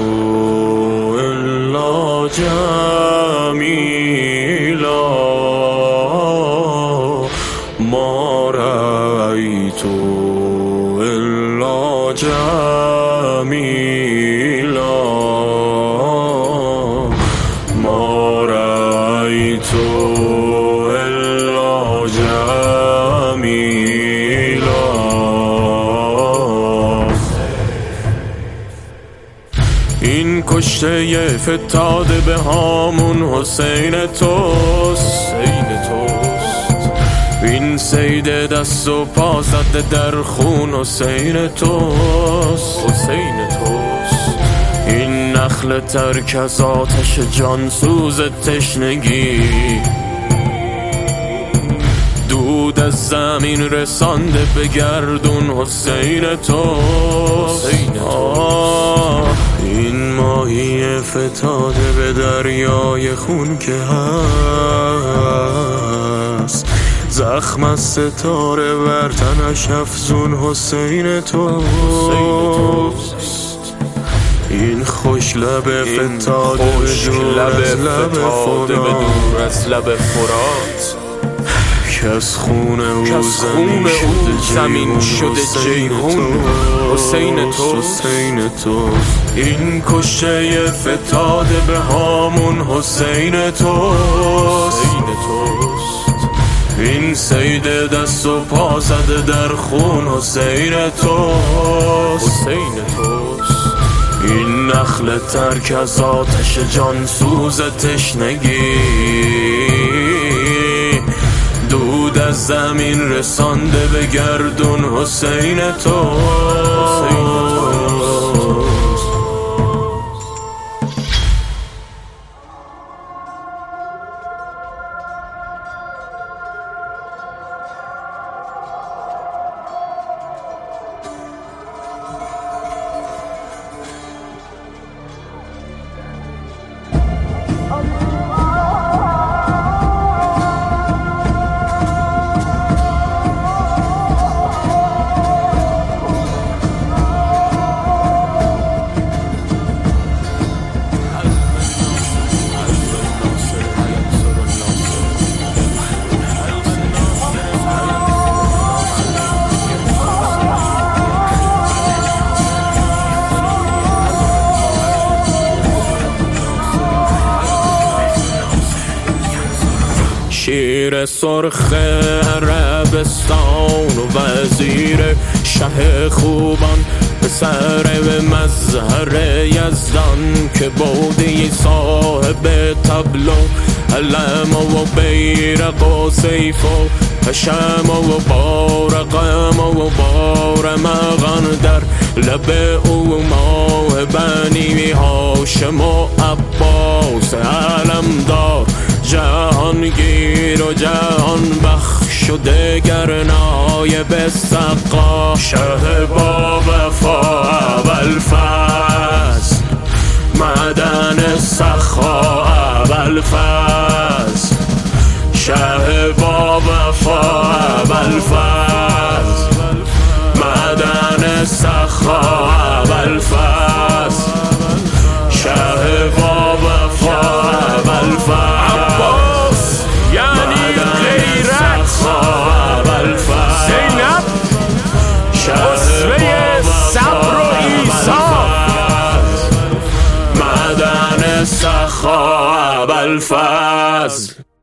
إلا جميلا ما رأيت إلا جميلا ما رأيت إلا جميلا. این کشته فتاده به هامون حسین توست، این سید دست و پا زده در خون حسین توست. این نخل ترک از آتش جانسوز تشنگی دود از زمین رسانده به گردون حسین توست. این ماهی فتاده به دریای خون که هست زخم از ستاره بر تنش افزون حسین توست. این خوش لب فتاده به دور از لب فرات که از خون او زمین شده جیهون حسین توست. این کشته فتاده به هامون حسین توست. این سید دست و پا زده در خون حسین توست. این نخل ترک از آتش جانسوز تشنگی دود از زمین رسانده به گردون حسین توست. شیر سرخ عربستان و وزیر شه خوبان پسر مظهر یزدان که بودی صاحب تبلو علم و بیرق و سیف و حشم و بارقم و بارمغان در لب او ماه بنی هاشم و عباس علمدار جهانگیر و جهان بخش و دگرنای به سقا شه با وفا ابوالفضل معدن سخا ابوالفضل شه با وفا ابوالفضل معدن سخا ابوالفضل شه با وفا ابوالفضل سخا ابوالفضل.